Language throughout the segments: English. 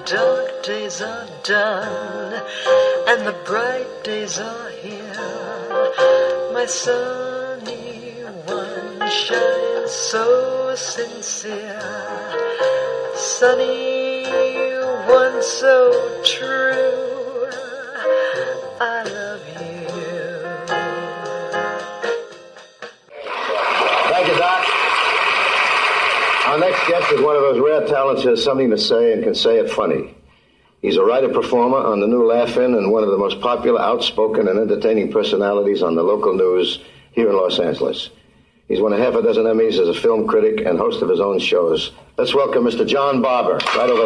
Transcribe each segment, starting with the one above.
dark days are done and the bright days are here. My sunny one shines so sincere, sunny one so true. I love you. Thank you, Doc. Our next guest is one of those rare talents who has something to say and can say it funny. He's a writer-performer on the new Laugh-In and one of the most popular, outspoken, and entertaining personalities on the local news here in Los Angeles. He's won a half a dozen Emmys as a film critic and host of his own shows. Let's welcome Mr. John Barber, right over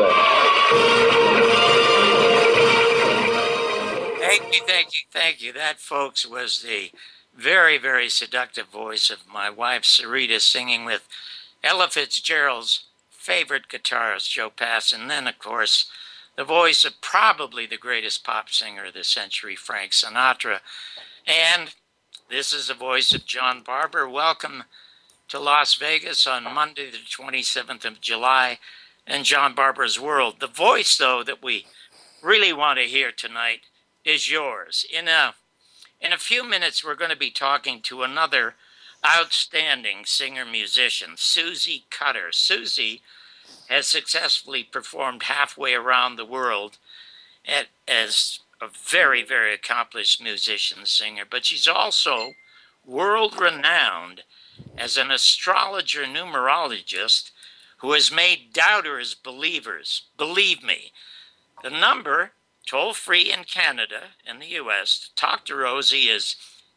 there. Thank you. That, folks, was the very, very seductive voice of my wife, Sarita, singing with Ella Fitzgerald's favorite guitarist, Joe Pass, and then, of course, the voice of probably the greatest pop singer of the century, Frank Sinatra. And this is the voice of John Barber. Welcome to Las Vegas on Monday, the 27th of July, and John Barber's World. The voice, though, that we really want to hear tonight is yours. In a few minutes, we're going to be talking to another outstanding singer-musician, Susie Cutter. Susie has successfully performed halfway around the world as a very, very accomplished musician, singer, but she's also world-renowned as an astrologer numerologist who has made doubters believers. Believe me, the number, toll-free in Canada and the U.S., to talk to Rosie is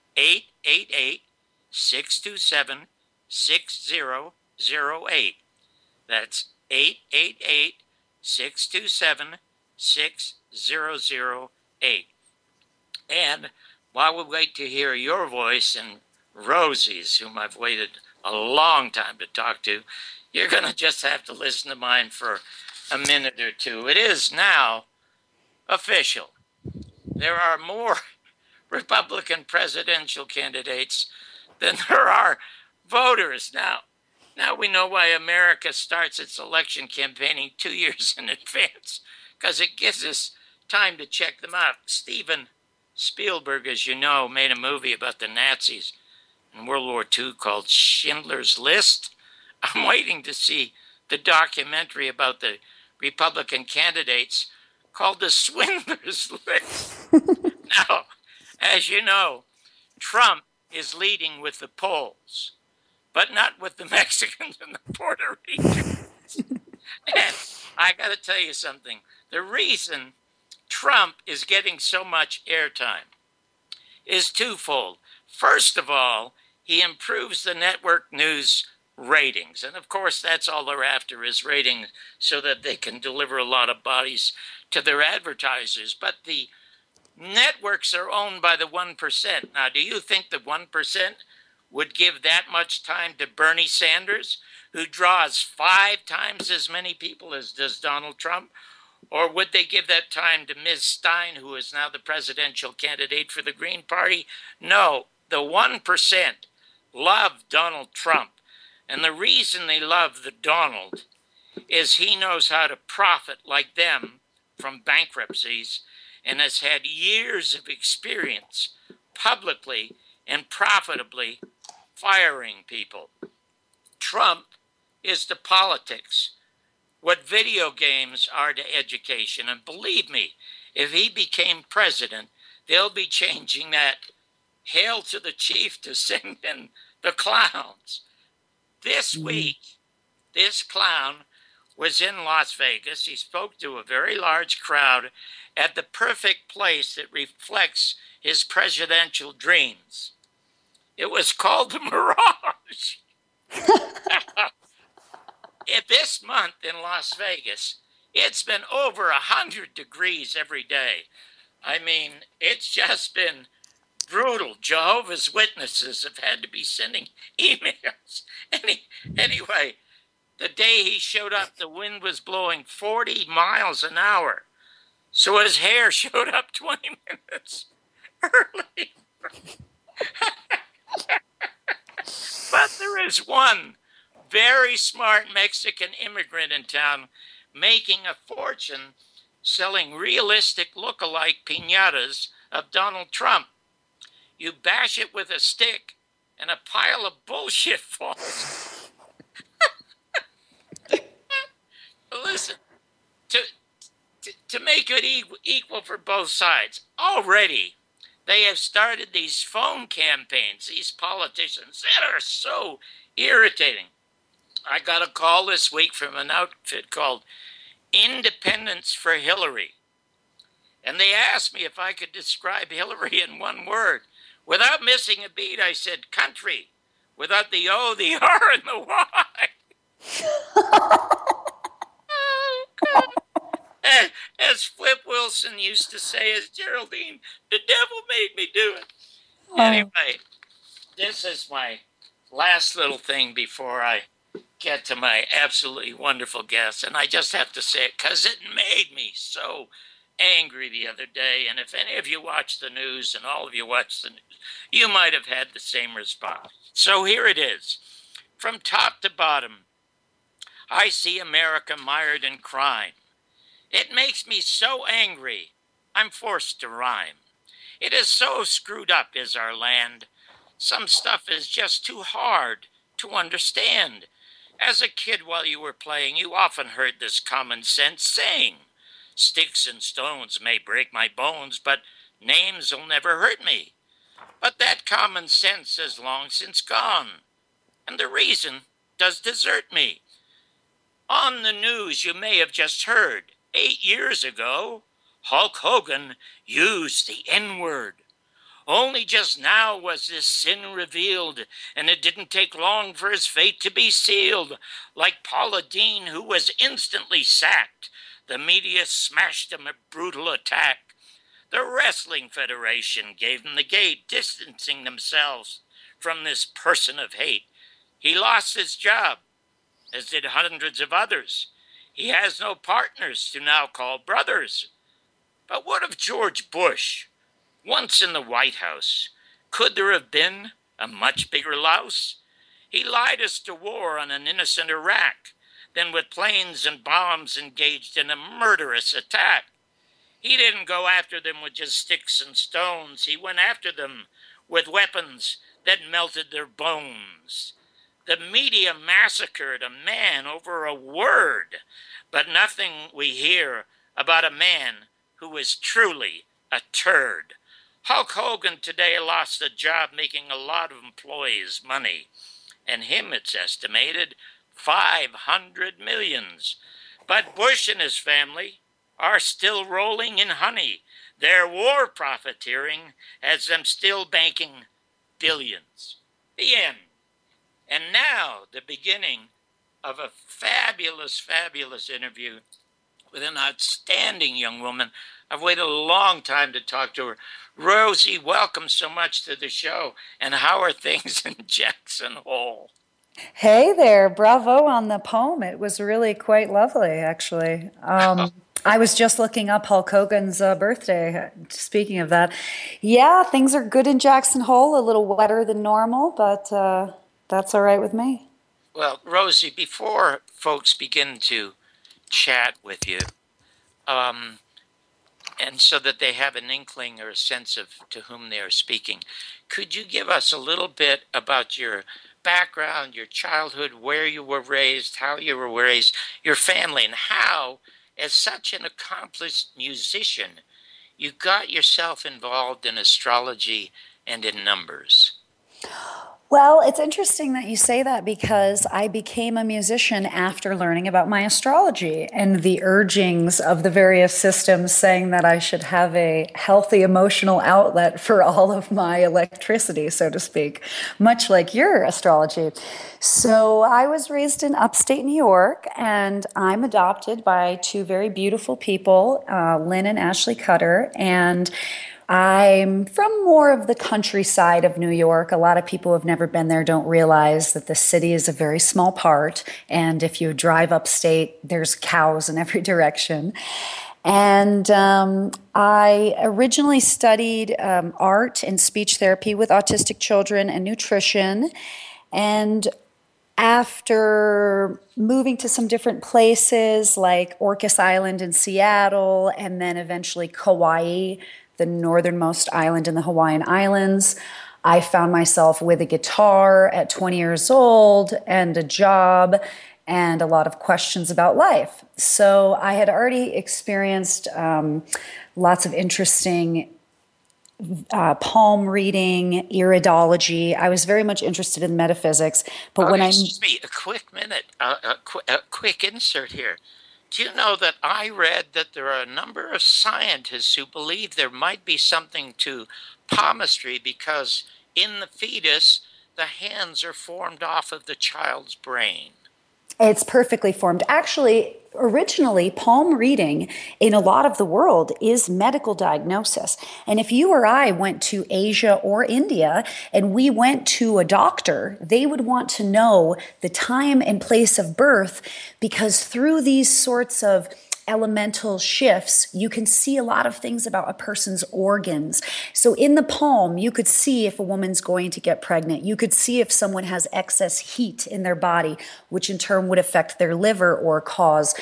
888-627-6008. That's 888-627-6008. And while we wait to hear your voice and Rosie's, whom I've waited a long time to talk to, you're going to just have to listen to mine for a minute or two. It is now official. There are more Republican presidential candidates than there are voters. Now we know why America starts its election campaigning 2 years in advance, because it gives us time to check them out. Steven Spielberg, as you know, made a movie about the Nazis in World War II called Schindler's List. I'm waiting to see the documentary about the Republican candidates called The Swindler's List. Now, as you know, Trump is leading with the polls, but not with the Mexicans and the Puerto Ricans. And I got to tell you something. The reason Trump is getting so much airtime is twofold. First of all, he improves the network news ratings. And of course, that's all they're after is ratings so that they can deliver a lot of bodies to their advertisers. But the networks are owned by the 1%. Now, do you think the 1% would give that much time to Bernie Sanders, who draws 5 times as many people as does Donald Trump? Or would they give that time to Ms. Stein, who is now the presidential candidate for the Green Party? No, the 1% love Donald Trump. And the reason they love the Donald is he knows how to profit like them from bankruptcies and has had years of experience publicly and profitably firing people. Trump is to politics what video games are to education. And believe me, if he became president, they'll be changing that Hail to the Chief to sing in the clowns. This week, this clown was in Las Vegas. He spoke to a very large crowd at the perfect place that reflects his presidential dreams. It was called the Mirage. This month in Las Vegas, it's been over 100 degrees every day. I mean, it's just been brutal. Jehovah's Witnesses have had to be sending emails. Anyway, the day he showed up, the wind was blowing 40 miles an hour. So his hair showed up 20 minutes early. But there is one very smart Mexican immigrant in town making a fortune selling realistic look-alike piñatas of Donald Trump. You bash it with a stick, and a pile of bullshit falls. Listen, to make it equal for both sides, already they have started these phone campaigns, these politicians that are so irritating. I got a call this week from an outfit called Independence for Hillary. And they asked me if I could describe Hillary in one word. Without missing a beat, I said country. Without the O, the R, and the Y. Oh, God. As Flip Wilson used to say, as Geraldine, the devil made me do it. Anyway, this is my last little thing before I get to my absolutely wonderful guest. And I just have to say it because it made me so angry the other day. And if any of you watch the news, and all of you watch the news, you might have had the same response. So here it is. From top to bottom, I see America mired in crime. It makes me so angry, I'm forced to rhyme. It is so screwed up is our land. Some stuff is just too hard to understand. As a kid while you were playing, you often heard this common sense saying, sticks and stones may break my bones, but names will never hurt me. But that common sense is long since gone, and the reason does desert me. On the news you may have just heard, 8 years ago, Hulk Hogan used the N-word. Only just now was this sin revealed, and it didn't take long for his fate to be sealed. Like Paula Deen, who was instantly sacked, the media smashed him a brutal attack. The Wrestling Federation gave him the gate, distancing themselves from this person of hate. He lost his job, as did hundreds of others. He has no partners to now call brothers. But what of George Bush? Once in the White House, could there have been a much bigger louse? He lied us to war on an innocent Iraq, then with planes and bombs engaged in a murderous attack. He didn't go after them with just sticks and stones. He went after them with weapons that melted their bones. The media massacred a man over a word, but nothing we hear about a man who was truly a turd. Hulk Hogan today lost a job making a lot of employees money, and him, it's estimated, 500 millions. But Bush and his family are still rolling in honey. Their war profiteering has them still banking billions. The end. And now, the beginning of a fabulous, fabulous interview with an outstanding young woman. I've waited a long time to talk to her. Rosie, welcome so much to the show. And how are things in Jackson Hole? Hey there, bravo on the poem. It was really quite lovely, actually. I was just looking up Hulk Hogan's birthday. Speaking of that, yeah, things are good in Jackson Hole, a little wetter than normal, but that's all right with me. Well, Rosie, before folks begin to chat with you, and so that they have an inkling or a sense of to whom they are speaking, could you give us a little bit about your background, your childhood, where you were raised, how you were raised, your family, and how, as such an accomplished musician, you got yourself involved in astrology and in numbers? Well, it's interesting that you say that because I became a musician after learning about my astrology and the urgings of the various systems saying that I should have a healthy emotional outlet for all of my electricity, so to speak, much like your astrology. So I was raised in upstate New York, and I'm adopted by two very beautiful people, Lynn and Ashley Cutter, and I'm from more of the countryside of New York. A lot of people who have never been there don't realize that the city is a very small part. And if you drive upstate, there's cows in every direction. And I originally studied art and speech therapy with autistic children and nutrition. And After moving to some different places like Orcas Island in Seattle, and then eventually Kauai, the northernmost island in the Hawaiian Islands, I found myself with a guitar at 20 years old and a job and a lot of questions about life. So I had already experienced lots of interesting palm reading, iridology. I was very much interested in metaphysics, but when excuse me, a quick minute, a quick insert here. Do you know that I read that there are a number of scientists who believe there might be something to palmistry because in the fetus, the hands are formed off of the child's brain? It's perfectly formed. Actually, originally, palm reading in a lot of the world is medical diagnosis. And if you or I went to Asia or India and we went to a doctor, they would want to know the time and place of birth, because through these sorts of elemental shifts, you can see a lot of things about a person's organs. So in the palm, you could see if a woman's going to get pregnant. You could see if someone has excess heat in their body, which in turn would affect their liver or cause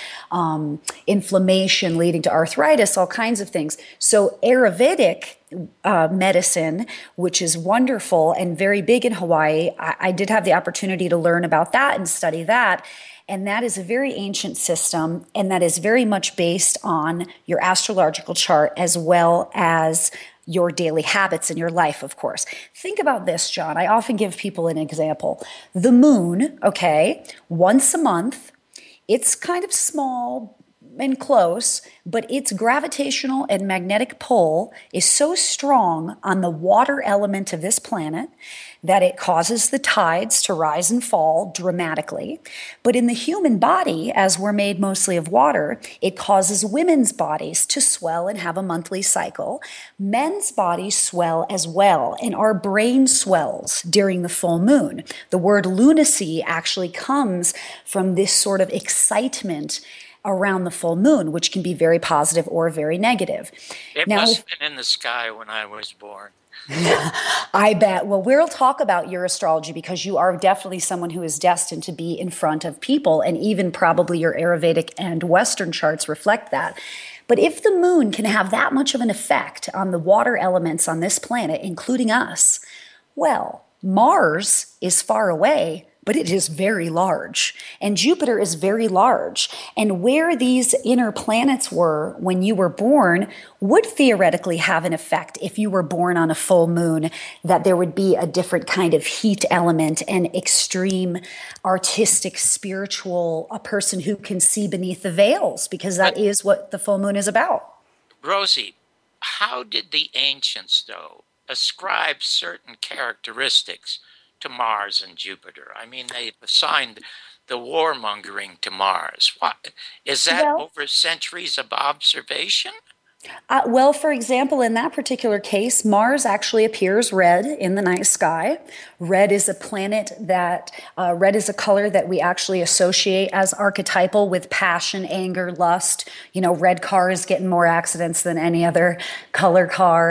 inflammation leading to arthritis, all kinds of things. So Ayurvedic medicine, which is wonderful and very big in Hawaii, I did have the opportunity to learn about that and study that. And that is a very ancient system, and that is very much based on your astrological chart as well as your daily habits in your life, of course. Think about this, John. I often give people an example. The moon, okay, once a month, it's kind of small and close, but its gravitational and magnetic pull is so strong on the water element of this planet that it causes the tides to rise and fall dramatically. But in the human body, as we're made mostly of water, it causes women's bodies to swell and have a monthly cycle. Men's bodies swell as well, and our brain swells during the full moon. The word lunacy actually comes from this sort of excitement around the full moon, which can be very positive or very negative. It must have been in the sky when I was born. I bet. Well, we'll talk about your astrology because you are definitely someone who is destined to be in front of people, and even probably your Ayurvedic and Western charts reflect that. But if the moon can have that much of an effect on the water elements on this planet, including us, well, Mars is far away, but it is very large. And Jupiter is very large. And where these inner planets were when you were born would theoretically have an effect if you were born on a full moon, that there would be a different kind of heat element and extreme artistic, spiritual, a person who can see beneath the veils, because that is what the full moon is about. Rosie, how did the ancients, though, ascribe certain characteristics to Mars and Jupiter? I mean, they assigned the warmongering to Mars. What is that? Over centuries of observation? Well, for example, in that particular case, Mars actually appears red in the night sky. Red is a planet that, red is a color that we actually associate as archetypal with passion, anger, lust. You know, red cars getting more accidents than any other color car.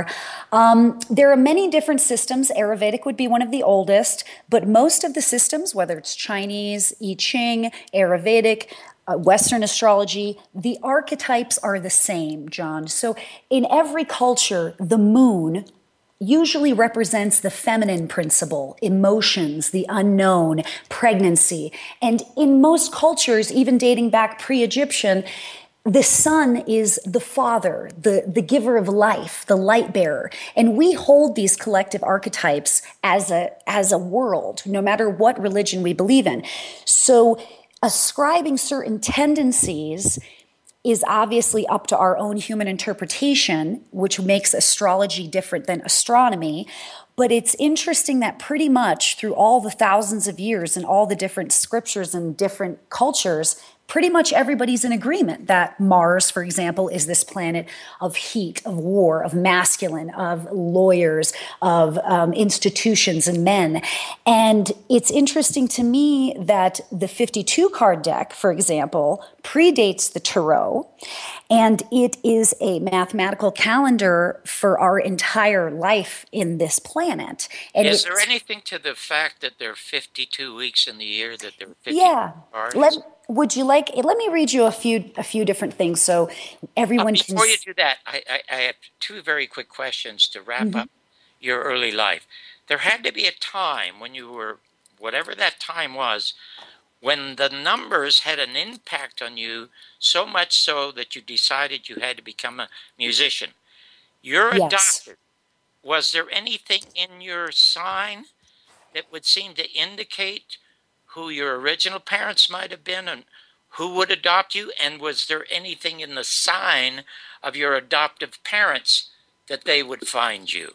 There are many different systems. Ayurvedic would be one of the oldest, but most of the systems, whether it's Chinese, I Ching, Ayurvedic, Western astrology, the archetypes are the same, John. So in every culture, the moon usually represents the feminine principle, emotions, the unknown, pregnancy. And in most cultures, even dating back pre-Egyptian, the sun is the father, the giver of life, the light bearer. And we hold these collective archetypes as a world, no matter what religion we believe in. So ascribing certain tendencies is obviously up to our own human interpretation, which makes astrology different than astronomy. But it's interesting that pretty much through all the thousands of years and all the different scriptures and different cultures, pretty much everybody's in agreement that Mars, for example, is this planet of heat, of war, of masculine, of lawyers, of institutions and men. And it's interesting to me that the 52 card deck, for example, predates the tarot, and it is a mathematical calendar for our entire life in this planet. And is there anything to the fact that there are 52 weeks in the year, that there are 52 yeah. cards? Would you like? Let me read you a few different things so everyone can. Before you do that, I have two very quick questions to wrap up your early life. There had to be a time when you were, whatever that time was, when the numbers had an impact on you so much so that you decided you had to become a musician. You're Yes. adopted. Was there anything in your sign that would seem to indicate who your original parents might have been and who would adopt you? And was there anything in the sign of your adoptive parents that they would find you?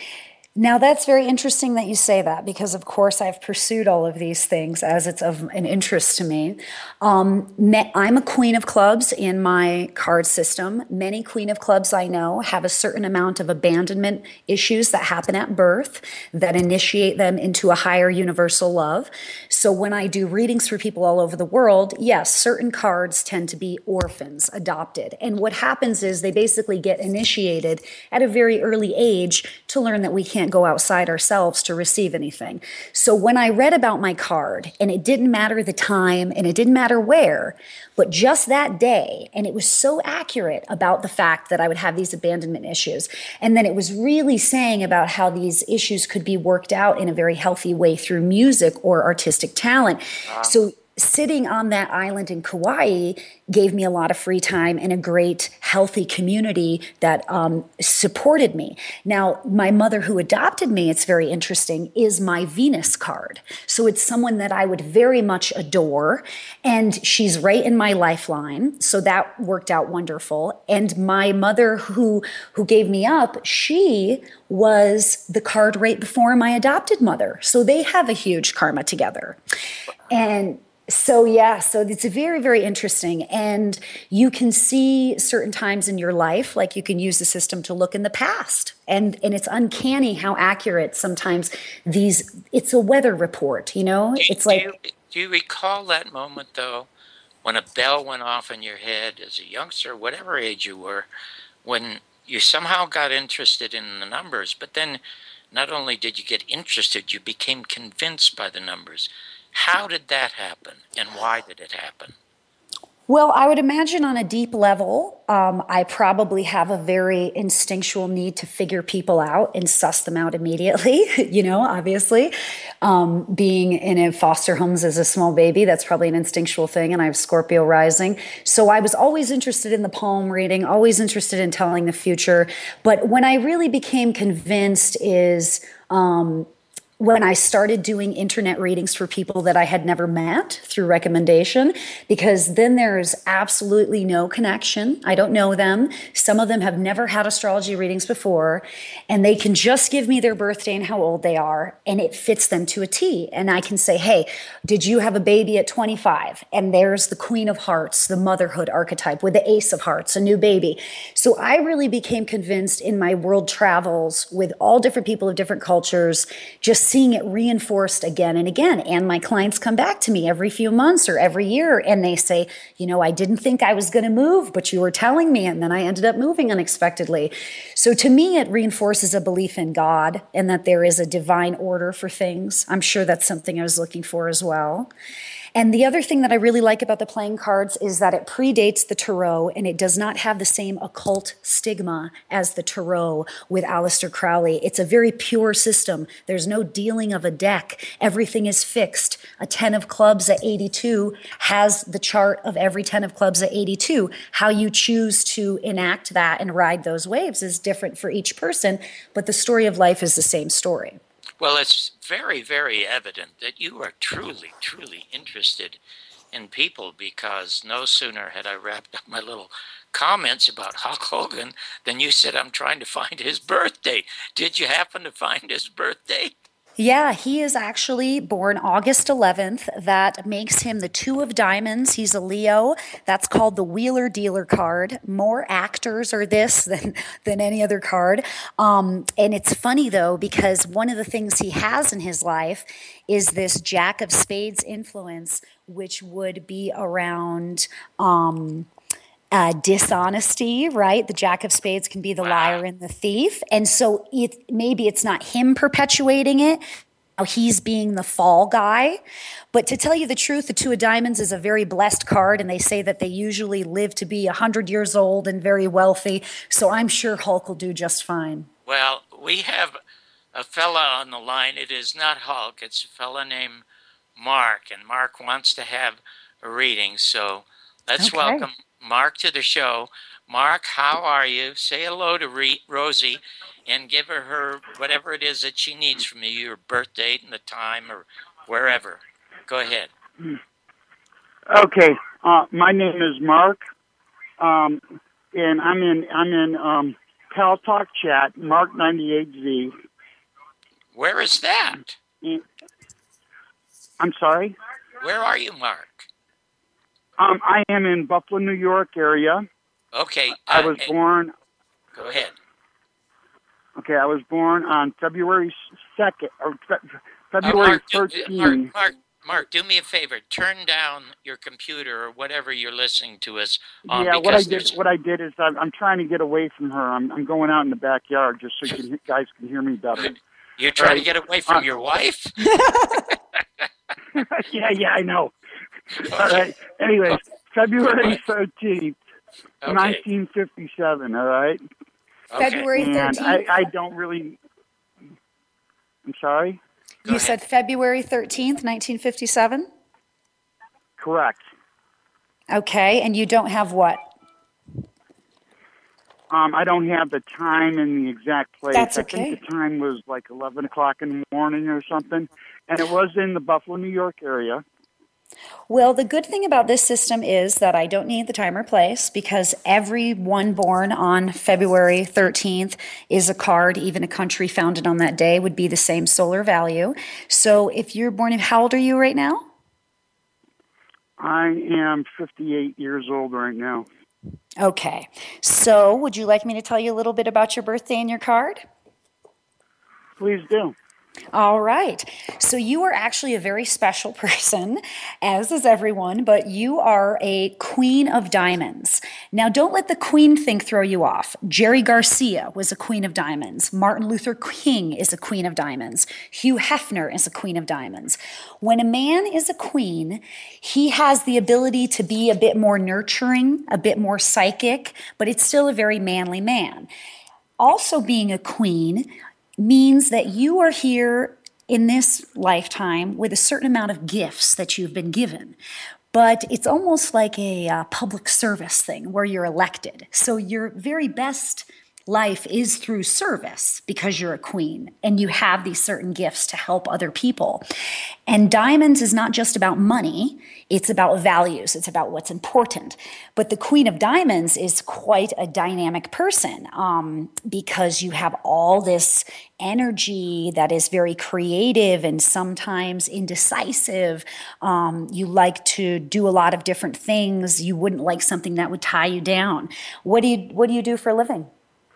Now, that's very interesting that you say that because, of course, I've pursued all of these things as it's of an interest to me. I'm a queen of clubs in my card system. Many queen of clubs I know have a certain amount of abandonment issues that happen at birth that initiate them into a higher universal love. So when I do readings for people all over the world, yes, certain cards tend to be orphans, adopted. And what happens is they basically get initiated at a very early age to learn that we can't go outside ourselves to receive anything. So when I read about my card, and it didn't matter the time and it didn't matter where, but just that day, and it was so accurate about the fact that I would have these abandonment issues. And then it was really saying about how these issues could be worked out in a very healthy way through music or artistic talent. So sitting on that island in Kauai gave me a lot of free time and a great, healthy community that supported me. Now, my mother who adopted me, it's very interesting, is my Venus card. So it's someone that I would very much adore, and she's right in my lifeline. So that worked out wonderful. And my mother who gave me up, she was the card right before my adopted mother. So they have a huge karma together. And so, yeah, so it's very, very interesting. And you can see certain times in your life, like you can use the system to look in the past. And it's uncanny how accurate sometimes it's a weather report, you know? Do you recall that moment, though, when a bell went off in your head as a youngster, whatever age you were, when you somehow got interested in the numbers, but then not only did you get interested, you became convinced by the numbers? How did that happen, and why did it happen? Well, I would imagine on a deep level, I probably have a very instinctual need to figure people out and suss them out immediately, you know, obviously. Being in a foster homes as a small baby, that's probably an instinctual thing, and I have Scorpio rising. So I was always interested in the palm reading, always interested in telling the future. But when I really became convinced is when I started doing internet readings for people that I had never met through recommendation, because then there's absolutely no connection. I don't know them. Some of them have never had astrology readings before, and they can just give me their birthday and how old they are, and it fits them to a T. And I can say, hey, did you have a baby at 25? And there's the Queen of Hearts, the motherhood archetype with the Ace of Hearts, a new baby. So I really became convinced in my world travels with all different people of different cultures, just seeing it reinforced again and again. And my clients come back to me every few months or every year, and they say, you know, I didn't think I was going to move, but you were telling me, and then I ended up moving unexpectedly. So to me, it reinforces a belief in God and that there is a divine order for things. I'm sure that's something I was looking for as well. And the other thing that I really like about the playing cards is that it predates the tarot, and it does not have the same occult stigma as the tarot with Aleister Crowley. It's a very pure system. There's no dealing of a deck. Everything is fixed. A 10 of clubs at 82 has the chart of every 10 of clubs at 82. How you choose to enact that and ride those waves is different for each person, but the story of life is the same story. Well, it's very, very evident that you are truly, truly interested in people, because no sooner had I wrapped up my little comments about Hulk Hogan than you said, I'm trying to find his birthday. Did you happen to find his birthday? Yeah, he is actually born August 11th. That makes him the Two of Diamonds. He's a Leo. That's called the Wheeler Dealer card. More actors are this than any other card. And it's funny though, because one of the things he has in his life is this Jack of Spades influence, which would be around dishonesty, right? The Jack of Spades can be the liar and the thief. And so maybe it's not him perpetuating it. He's being the fall guy. But to tell you the truth, the Two of Diamonds is a very blessed card, and they say that they usually live to be 100 years old and very wealthy. So I'm sure Hulk will do just fine. Well, we have a fella on the line. It is not Hulk. It's a fella named Mark, and Mark wants to have a reading. So let's welcome Mark to the show. Mark, how are you? Say hello to Rosie and give her whatever it is that she needs from you, your birth date and the time or wherever. Go ahead. Okay. My name is Mark, and I'm in Pal Talk Chat, Mark98Z. Where is that? I'm sorry? Where are you, Mark? I am in Buffalo, New York area. Okay. I was born... Go ahead. Okay, I was born on February 2nd, or February 13th. Mark, do me a favor. Turn down your computer or whatever you're listening to us on. Yeah, what I did is I'm trying to get away from her. I'm going out in the backyard just so you guys can hear me better. You're trying to get away from your wife? Yeah, I know. Okay. All right. Anyways, February 13th, 1957, all right? Okay. February 13th? And I don't really... I'm sorry? You said February 13th, 1957? Correct. Okay, and you don't have what? I don't have the time and the exact place. That's okay. I think the time was like 11 o'clock in the morning or something, and it was in the Buffalo, New York area. Well, the good thing about this system is that I don't need the time or place because everyone born on February 13th is a card. Even a country founded on that day would be the same solar value. So if you're born, how old are you right now? I am 58 years old right now. Okay. So would you like me to tell you a little bit about your birthday and your card? Please do. All right. So you are actually a very special person, as is everyone, but you are a Queen of Diamonds. Now, don't let the Queen thing throw you off. Jerry Garcia was a Queen of Diamonds. Martin Luther King is a Queen of Diamonds. Hugh Hefner is a Queen of Diamonds. When a man is a queen, he has the ability to be a bit more nurturing, a bit more psychic, but it's still a very manly man. Also, being a queen means that you are here in this lifetime with a certain amount of gifts that you've been given. But it's almost like a public service thing where you're elected. So your very best life is through service because you're a queen and you have these certain gifts to help other people. And diamonds is not just about money, it's about values, it's about what's important. But the Queen of Diamonds is quite a dynamic person because you have all this energy that is very creative and sometimes indecisive. You like to do a lot of different things. You wouldn't like something that would tie you down. What do you do for a living?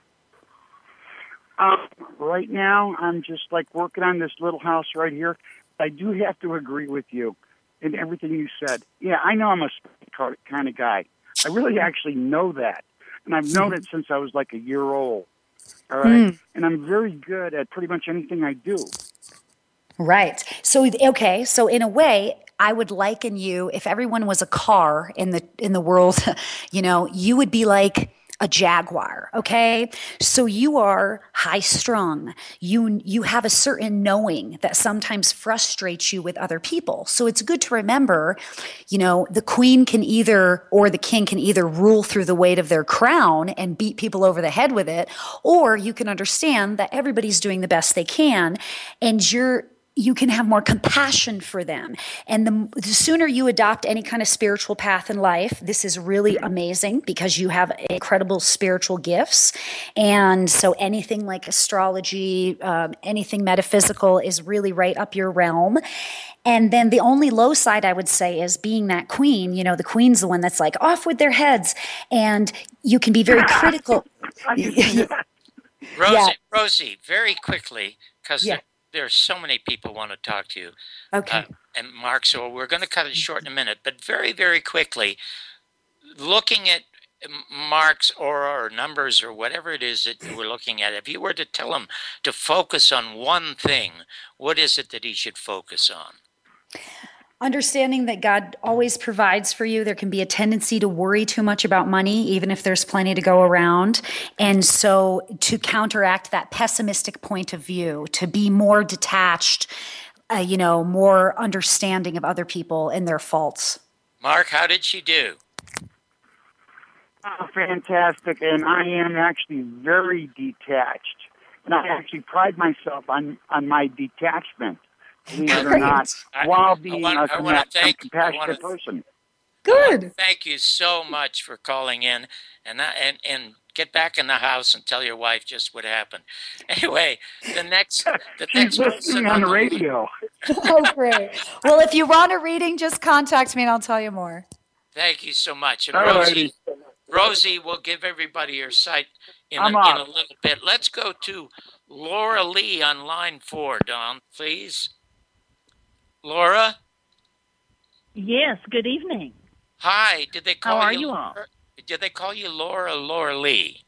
Right now, I'm just like working on this little house right here. I do have to agree with you in everything you said. Yeah, I know I'm a kind of guy. I really actually know that. And I've known it since I was like a year old. All right. And I'm very good at pretty much anything I do. Right. So, okay. So in a way, I would liken you, if everyone was a car in the world, you would be like a Jaguar, okay? So you are high strung. You have a certain knowing that sometimes frustrates you with other people. So it's good to remember, the queen can or the king can either rule through the weight of their crown and beat people over the head with it, or you can understand that everybody's doing the best they can, and you're you can have more compassion for them. And the sooner you adopt any kind of spiritual path in life, this is really amazing because you have incredible spiritual gifts. And so anything like astrology, anything metaphysical is really right up your realm. And then the only low side I would say is being that queen. You know, the queen's the one that's like off with their heads. And you can be very critical. Rosie, very quickly, because there's so many people want to talk to you. Okay. And Mark, so we're going to cut it short in a minute, but very, very quickly, looking at Mark's aura or numbers or whatever it is that we're looking at, if you were to tell him to focus on one thing, what is it that he should focus on? Understanding that God always provides for you. There can be a tendency to worry too much about money, even if there's plenty to go around. And so to counteract that pessimistic point of view, to be more detached, more understanding of other people and their faults. Mark, how did she do? Oh, fantastic. And I am actually very detached. And I actually pride myself on my detachment. Believe it or not, while being a compassionate person. Good. Thank you so much for calling in, and get back in the house and tell your wife just what happened. Anyway, the next She's listening on the radio. Oh, great. Well, if you want a reading, just contact me and I'll tell you more. Thank you so much. And Rosie will give everybody your site in a little bit. Let's go to Laura Lee on line 4, Don, please. Laura? Yes, good evening. Hi, did they call you? How are you all? Did they call you Laura or Laura Lee?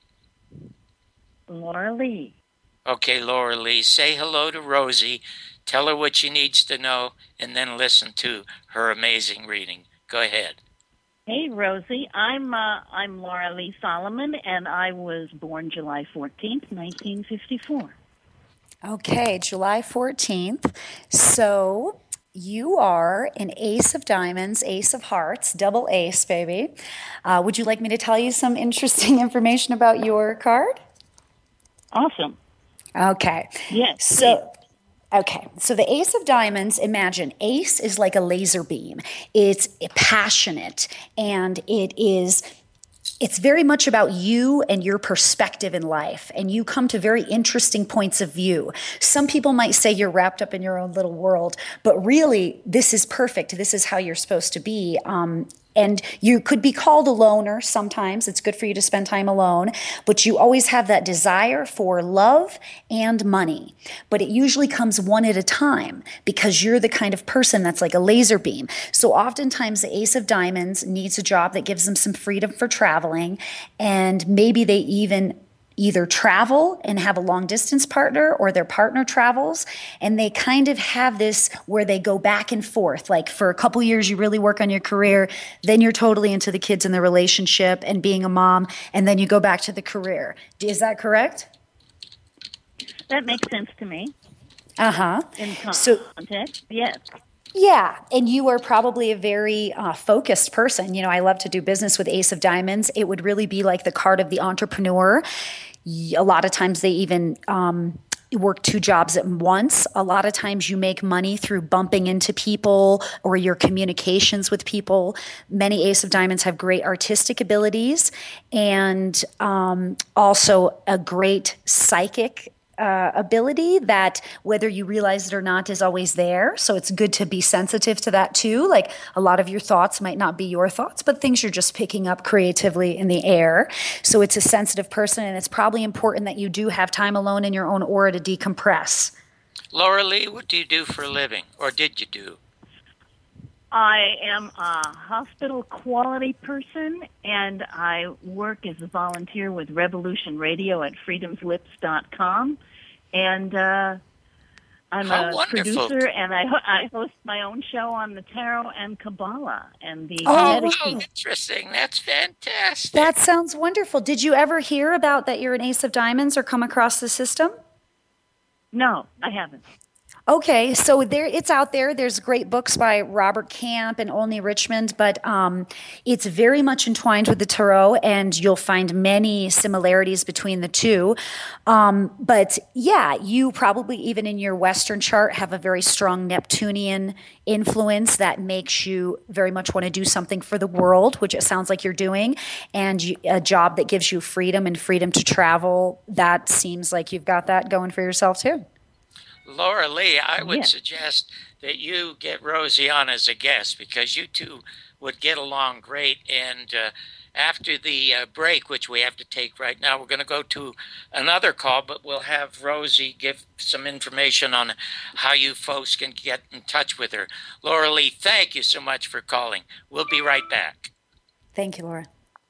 Laura Lee. Okay, Laura Lee, say hello to Rosie, tell her what she needs to know, and then listen to her amazing reading. Go ahead. Hey, Rosie. I'm Laura Lee Solomon, and I was born July 14th, 1954. Okay, July 14th. So you are an ace of diamonds, ace of hearts, double ace, baby. Would you like me to tell you some interesting information about your card? Awesome. Okay. Yes. So the ace of diamonds, imagine ace is like a laser beam. It's passionate and it's very much about you and your perspective in life, and you come to very interesting points of view. Some people might say you're wrapped up in your own little world, but really, this is perfect. This is how you're supposed to be. And you could be called a loner sometimes. It's good for you to spend time alone, but you always have that desire for love and money. But it usually comes one at a time because you're the kind of person that's like a laser beam. So oftentimes the ace of diamonds needs a job that gives them some freedom for traveling, and maybe they either travel and have a long distance partner, or their partner travels, and they kind of have this where they go back and forth. Like for a couple years, you really work on your career, then you're totally into the kids and the relationship and being a mom, and then you go back to the career. Is that correct? That makes sense to me. Uh-huh. In context, yes. Yeah, and you are probably a very focused person. You know, I love to do business with Ace of Diamonds. It would really be like the card of the entrepreneur. A lot of times they even work two jobs at once. A lot of times you make money through bumping into people or your communications with people. Many Ace of Diamonds have great artistic abilities and also a great psychic ability that, whether you realize it or not, is always there. So it's good to be sensitive to that too. Like a lot of your thoughts might not be your thoughts, but things you're just picking up creatively in the air. So it's a sensitive person, and it's probably important that you do have time alone in your own aura to decompress. Laura Lee, what do you do for a living, or did you do? I am a hospital quality person, and I work as a volunteer with Revolution Radio at freedomslips.com. And I'm a producer, and I host my own show on the Tarot and Kabbalah and the interesting. That's fantastic. That sounds wonderful. Did you ever hear about that you're an Ace of Diamonds or come across the system? No, I haven't. Okay, so it's out there. There's great books by Robert Camp and Olney Richmond, but it's very much entwined with the Tarot, and you'll find many similarities between the two. But yeah, you probably even in your Western chart have a very strong Neptunian influence that makes you very much want to do something for the world, which it sounds like you're doing, and a job that gives you freedom and freedom to travel. That seems like you've got that going for yourself too. Laura Lee, I would suggest that you get Rosie on as a guest because you two would get along great. And after the break, which we have to take right now, we're going to go to another call, but we'll have Rosie give some information on how you folks can get in touch with her. Laura Lee, thank you so much for calling. We'll be right back. Thank you, Laura.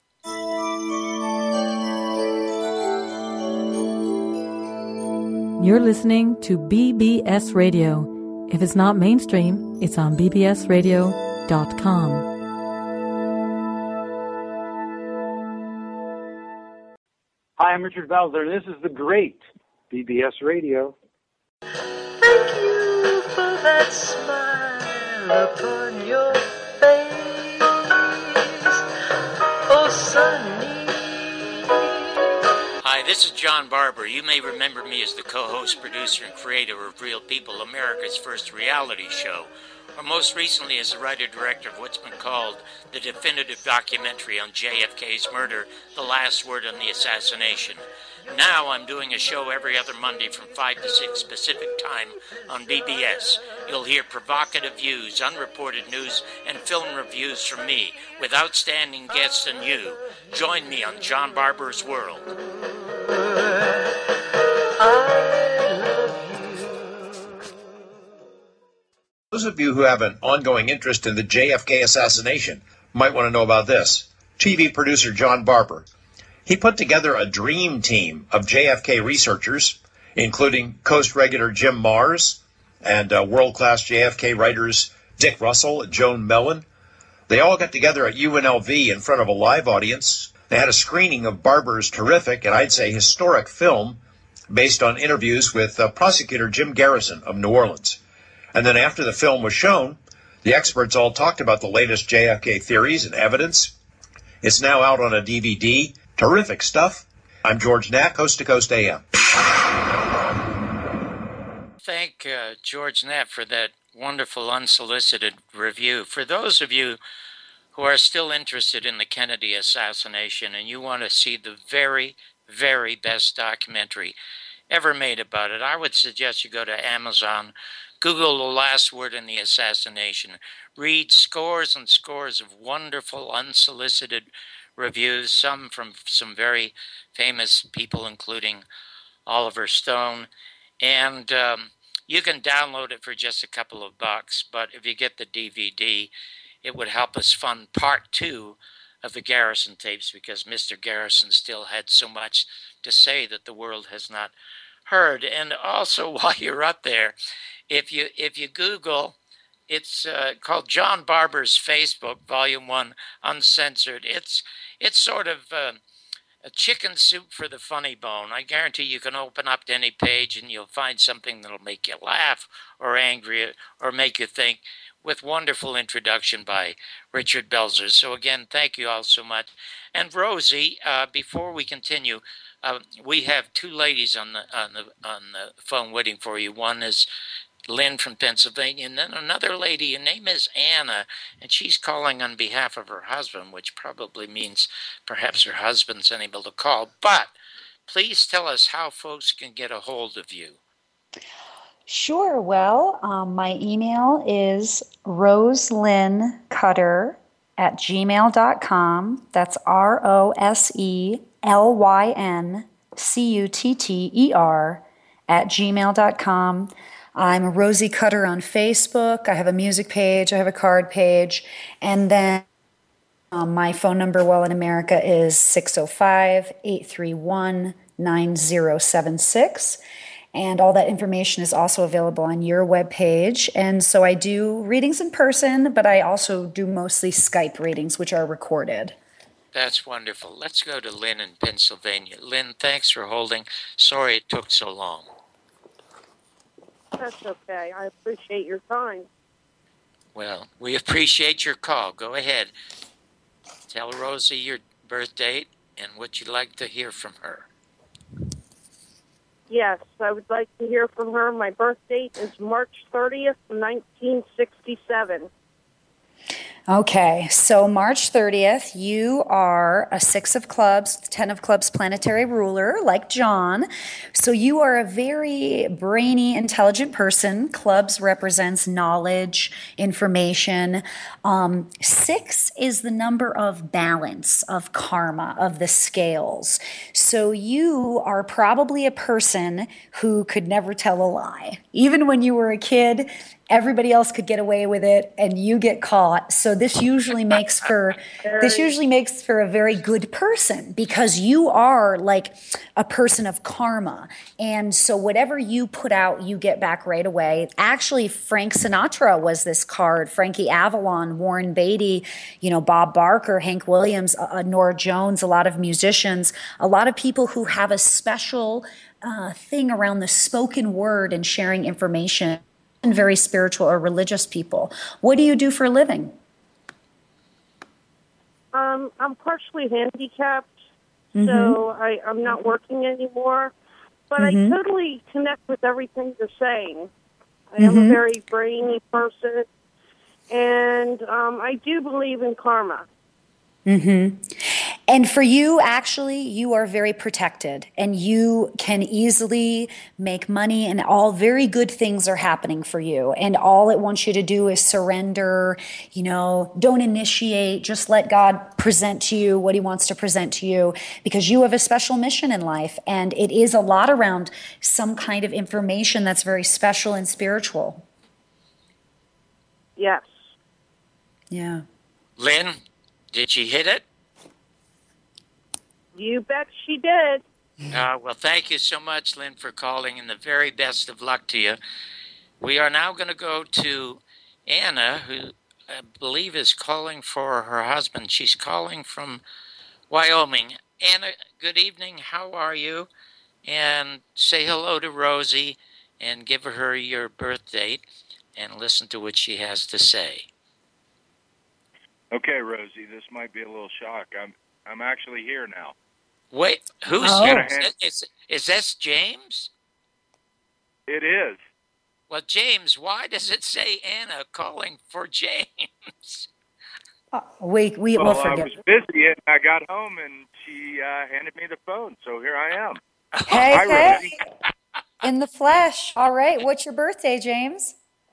You're listening to BBS Radio. If it's not mainstream, it's on bbsradio.com. Hi, I'm Richard Belzer. This is the great BBS Radio. Thank you for that smile upon your face. Oh, Sunny. Hi, this is John Barber. You may remember me as the co-host, producer, and creator of Real People, America's first reality show, or most recently as the writer-director of what's been called the definitive documentary on JFK's murder, The Last Word on the Assassination. Now I'm doing a show every other Monday from 5 to 6 Pacific Time on BBS. You'll hear provocative views, unreported news, and film reviews from me with outstanding guests and you. Join me on John Barber's World. Those of you who have an ongoing interest in the JFK assassination might want to know about this. TV producer John Barber. He put together a dream team of JFK researchers, including Coast regular Jim Mars and world-class JFK writers Dick Russell and Joan Mellon. They all got together at UNLV in front of a live audience. They had a screening of Barber's terrific and I'd say historic film based on interviews with prosecutor Jim Garrison of New Orleans. And then after the film was shown, the experts all talked about the latest JFK theories and evidence. It's now out on a DVD. Terrific stuff. I'm George Knapp, Coast to Coast AM. Thank George Knapp for that wonderful unsolicited review. For those of you who are still interested in the Kennedy assassination and you want to see the very, very best documentary ever made about it, I would suggest you go to Amazon, Google The Last Word in the Assassination, read scores and scores of wonderful unsolicited reviews, some from some very famous people, including Oliver Stone, and you can download it for just a couple of bucks, but if you get the DVD, it would help us fund part 2 of the Garrison tapes because Mr. Garrison still had so much to say that the world has not heard. And also, while you're up there, if you Google, it's called John Barber's Facebook, Volume 1, Uncensored. It's sort of a chicken soup for the funny bone. I guarantee you can open up to any page and you'll find something that'll make you laugh or angry or make you think, with wonderful introduction by Richard Belzer. So again, thank you all so much. And Rosie, before we continue, we have 2 ladies on the phone waiting for you. One is Lynn from Pennsylvania, and then another lady, her name is Anna, and she's calling on behalf of her husband, which probably means perhaps her husband's unable to call. But please tell us how folks can get a hold of you. Sure. Well, my email is roselyncutter@gmail.com. That's ROSELYNCUTTER@gmail.com. I'm Rosie Cutter on Facebook. I have a music page. I have a card page. And then my phone number while in America is 605-831-9076. And all that information is also available on your webpage. And so I do readings in person, but I also do mostly Skype readings, which are recorded. That's wonderful. Let's go to Lynn in Pennsylvania. Lynn, thanks for holding. Sorry it took so long. That's okay. I appreciate your time. Well, we appreciate your call. Go ahead. Tell Rosie your birth date and what you'd like to hear from her. Yes, I would like to hear from her. My birth date is March 30th, 1967. Okay, so March 30th, you are a 6 of clubs, 10 of clubs planetary ruler, like John. So you are a very brainy, intelligent person. Clubs represents knowledge, information. 6 is the number of balance, of karma, of the scales. So you are probably a person who could never tell a lie. Even when you were a kid, everybody else could get away with it and you get caught. So this usually makes for a very good person, because you are like a person of karma. And so whatever you put out, you get back right away. Actually, Frank Sinatra was this card, Frankie Avalon, Warren Beatty, Bob Barker, Hank Williams, Norah Jones, a lot of musicians, a lot of people who have a special thing around the spoken word and sharing information. And very spiritual or religious people. What do you do for a living? I'm partially handicapped, so I'm not working anymore. But I totally connect with everything you're saying. I am a very brainy person, and I do believe in karma. And for you, actually, you are very protected and you can easily make money, and all very good things are happening for you. And all it wants you to do is surrender, don't initiate, just let God present to you what he wants to present to you, because you have a special mission in life. And it is a lot around some kind of information that's very special and spiritual. Yes. Yeah. Lynn, did she hit it? You bet she did. Well, thank you so much, Lynn, for calling, and the very best of luck to you. We are now going to go to Anna, who I believe is calling for her husband. She's calling from Wyoming. Anna, good evening. How are you? And say hello to Rosie and give her your birth date and listen to what she has to say. Okay, Rosie, this might be a little shock. I'm actually here now. Wait, who's here? Is this James? It is. Well, James, why does it say Anna calling for James? We'll forget. I was busy and I got home and she handed me the phone, so here I am. Hey, in the flesh. All right, what's your birthday, James?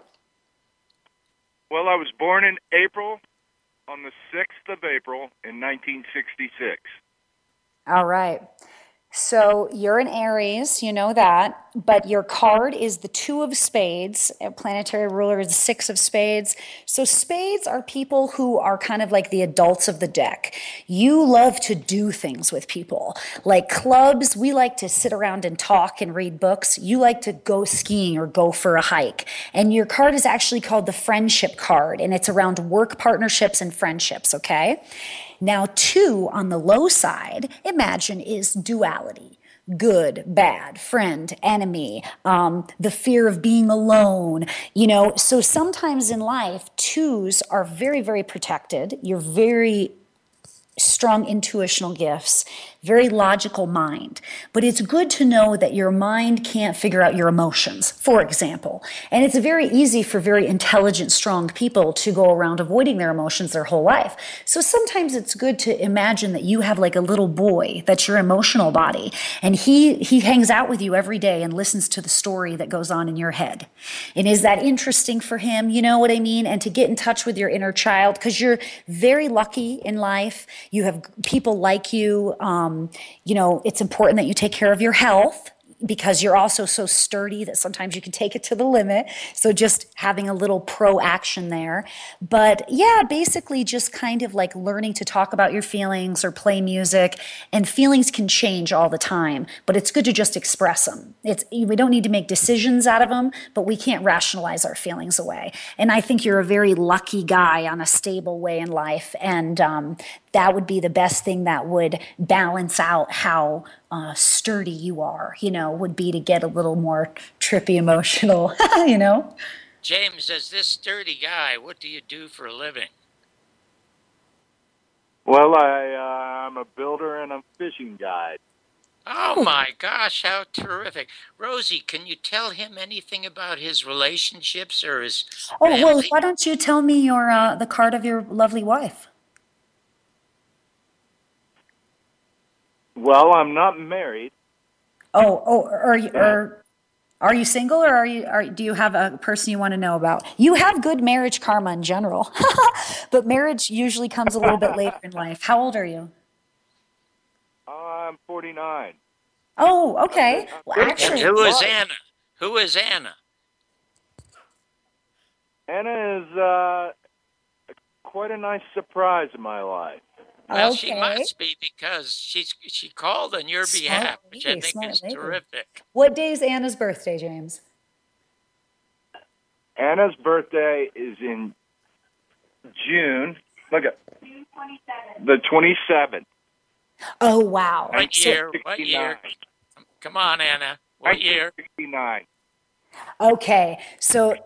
Well, I was born in April, on the 6th of April in 1966. All right. So you're an Aries, you know that, but your card is the 2 of spades. A planetary ruler is the 6 of spades. So spades are people who are kind of like the adults of the deck. You love to do things with people. Like clubs, we like to sit around and talk and read books. You like to go skiing or go for a hike. And your card is actually called the friendship card, and it's around work partnerships and friendships, okay? Now, 2 on the low side, imagine, is duality. Good, bad, friend, enemy, the fear of being alone. So sometimes in life, 2s are very, very protected. You're very strong intuitional gifts, very logical mind. But it's good to know that your mind can't figure out your emotions, for example. And it's very easy for very intelligent, strong people to go around avoiding their emotions their whole life. So sometimes it's good to imagine that you have like a little boy that's your emotional body, and he hangs out with you every day and listens to the story that goes on in your head. And is that interesting for him? You know what I mean? And to get in touch with your inner child, because you're very lucky in life. You have people like you. It's important that you take care of your health, because you're also so sturdy that sometimes you can take it to the limit. So just having a little pro action there. But yeah, basically just kind of like learning to talk about your feelings or play music. And feelings can change all the time, but it's good to just express them. We don't need to make decisions out of them, but we can't rationalize our feelings away. And I think you're a very lucky guy on a stable way in life. And that would be the best thing that would balance out how sturdy you are. would be to get a little more trippy emotional, James, as this sturdy guy, what do you do for a living? Well, I'm a builder and a fishing guide. Oh my gosh, how terrific. Rosie, can you tell him anything about his relationships or his family? Well, why don't you tell me the card of your lovely wife? Well, I'm not married. Are you single, or do you have a person you want to know about? You have good marriage karma in general, but marriage usually comes a little bit later in life. How old are you? I'm 49. Oh, okay. Well, actually, Who is Anna? Who is Anna? Anna is quite a nice surprise in my life. Well, she must be, because she called on your behalf, which I think is terrific. What day is Anna's birthday, James? Anna's birthday is in June. Look at the 27th. Oh, wow. What year? What year? Come on, Anna. What year? 1969. Okay, so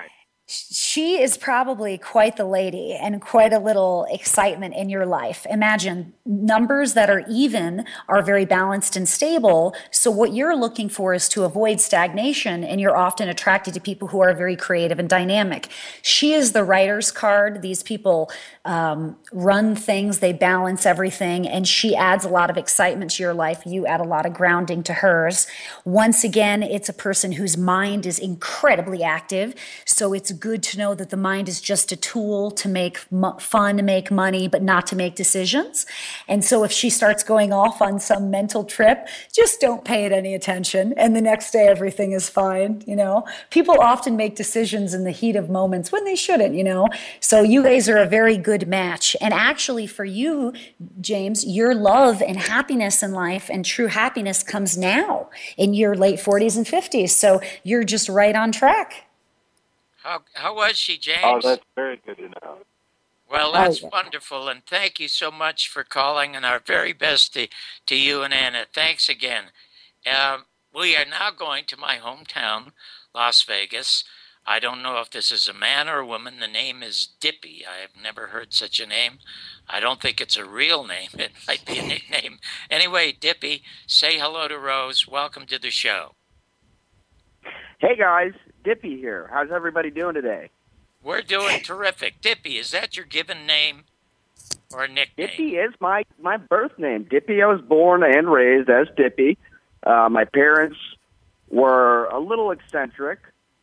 she is probably quite the lady and quite a little excitement in your life. Imagine numbers that are even are very balanced and stable. So what you're looking for is to avoid stagnation, and you're often attracted to people who are very creative and dynamic. She is the writer's card. These people run things, they balance everything, and she adds a lot of excitement to your life. You add a lot of grounding to hers. Once again, it's a person whose mind is incredibly active. So it's good to know that the mind is just a tool to make fun, to make money, but not to make decisions. And so if she starts going off on some mental trip, just don't pay it any attention. And the next day, everything is fine. People often make decisions in the heat of moments when they shouldn't, So you guys are a very good match. And actually for you, James, your love and happiness in life and true happiness comes now in your late 40s and 50s. So you're just right on track. How was she, James? Oh, that's very good to know. Well, that's wonderful, and thank you so much for calling, and our very best to you and Anna. Thanks again. We are now going to my hometown, Las Vegas. I don't know if this is a man or a woman. The name is Dippy. I have never heard such a name. I don't think it's a real name. It might be a nickname. Anyway, Dippy, say hello to Rose. Welcome to the show. Hey, guys. Dippy here. How's everybody doing today? We're doing terrific. Dippy, is that your given name or a nickname? Dippy is my birth name. Dippy, I was born and raised as Dippy. My parents were a little eccentric.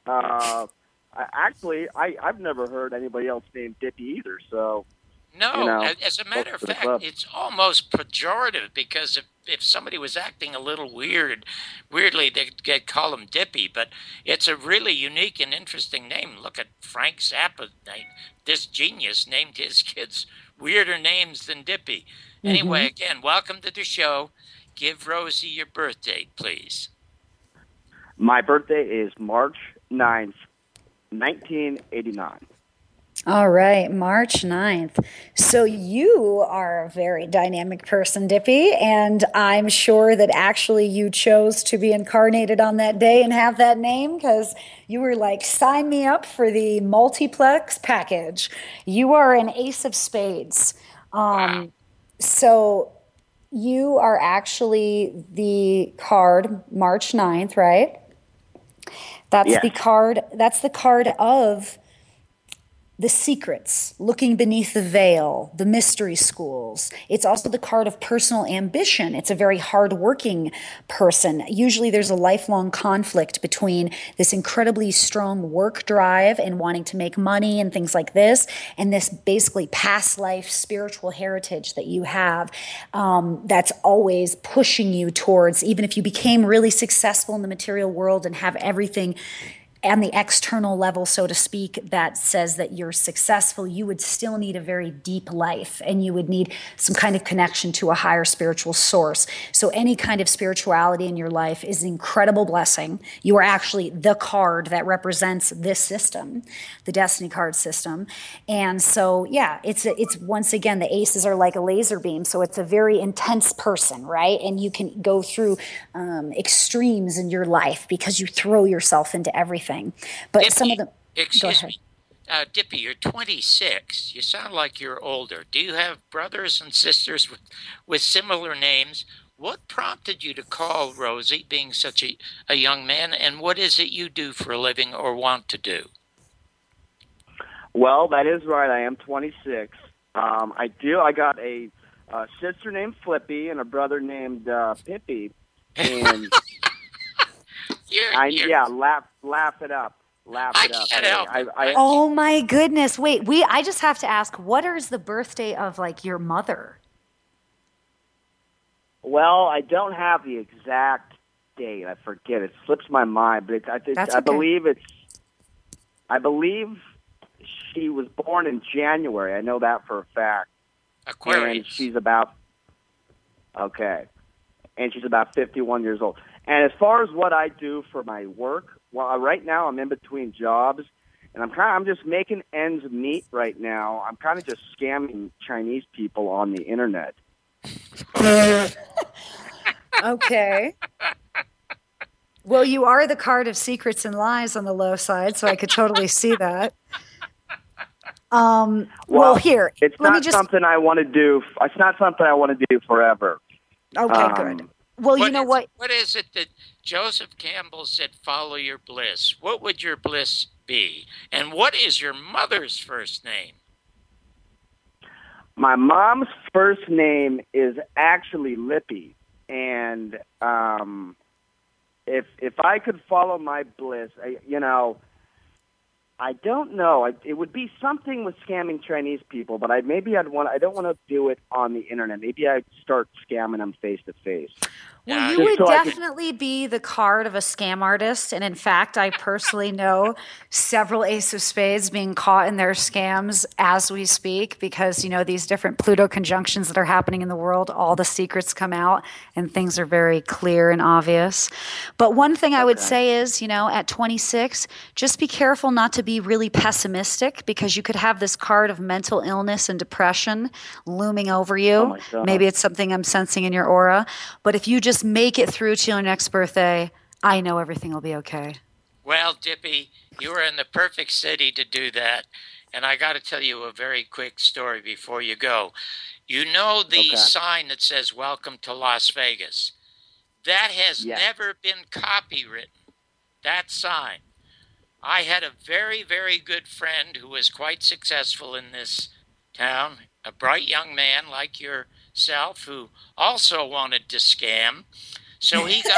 I've never heard anybody else named Dippy either. So, no, as a matter of fact, it's almost pejorative, because if somebody was acting a little weirdly, they'd call him Dippy. But it's a really unique and interesting name. Look at Frank Zappa. This genius named his kids weirder names than Dippy. Anyway, again, welcome to the show. Give Rosie your birth date, please. My birthday is March 9th, 1989. All right, March 9th. So you are a very dynamic person, Dippy, and I'm sure that actually you chose to be incarnated on that day and have that name, because you were like, sign me up for the multiplex package. You are an ace of spades. Wow. So you are actually the card March 9th, right? That's Yes. the card. That's the card of the secrets, looking beneath the veil, the mystery schools. It's also the card of personal ambition. It's a very hardworking person. Usually there's a lifelong conflict between this incredibly strong work drive and wanting to make money and things like this, and this basically past life spiritual heritage that you have, that's always pushing you towards, even if you became really successful in the material world and have everything on the external level, so to speak, that says that you're successful, you would still need a very deep life, and you would need some kind of connection to a higher spiritual source. So any kind of spirituality in your life is an incredible blessing. You are actually the card that represents this system, the Destiny card system. And so, yeah, it's once again, the aces are like a laser beam. So it's a very intense person, right? And you can go through extremes in your life because you throw yourself into everything. But Dippy, some of them, excuse me. Dippy, you're 26. You sound like you're older. Do you have brothers and sisters with similar names? What prompted you to call Rosie, being such a young man, and what is it you do for a living or want to do? Well, that is right. I am 26. I got a sister named Flippy and a brother named Pippi. And laugh it up. Laugh it up. Can't help it. Oh my goodness. Wait, I just have to ask, what is the birthday of like your mother? Well, I don't have the exact date. I forget. It slips my mind, but I believe she was born in January. I know that for a fact. Aquarius. And she's about 51 years old. And as far as what I do for my work, well, right now I'm in between jobs, and I'm just making ends meet right now. I'm kind of just scamming Chinese people on the internet. Okay. Well, you are the card of secrets and lies on the low side, so I could totally see that. Well, here, it's not something I want to do. It's not something I want to do forever. Okay, good. Well, you know what? What is it that Joseph Campbell said, follow your bliss? What would your bliss be? And what is your mother's first name? My mom's first name is actually Lippy. And if I could follow my bliss, I don't know. It would be something with scamming Chinese people, but I don't want to do it on the internet. Maybe I'd start scamming them face to face. Well, you would definitely be the card of a scam artist. And in fact, I personally know several Ace of Spades being caught in their scams as we speak because, these different Pluto conjunctions that are happening in the world, all the secrets come out and things are very clear and obvious. But one thing I would say is, at 26, just be careful not to be really pessimistic because you could have this card of mental illness and depression looming over you. Oh my God. Maybe it's something I'm sensing in your aura. But if you just make it through to your next birthday, I know everything will be okay. Well, Dippy, you are in the perfect city to do that. And I got to tell you a very quick story before you go. You know the sign that says, welcome to Las Vegas? That has never been copywritten, that sign. I had a very, very good friend who was quite successful in this town, a bright young man like yourself who also wanted to scam. So he